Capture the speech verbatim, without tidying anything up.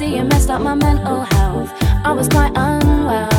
see it messed up my mental health. I was quite unwell.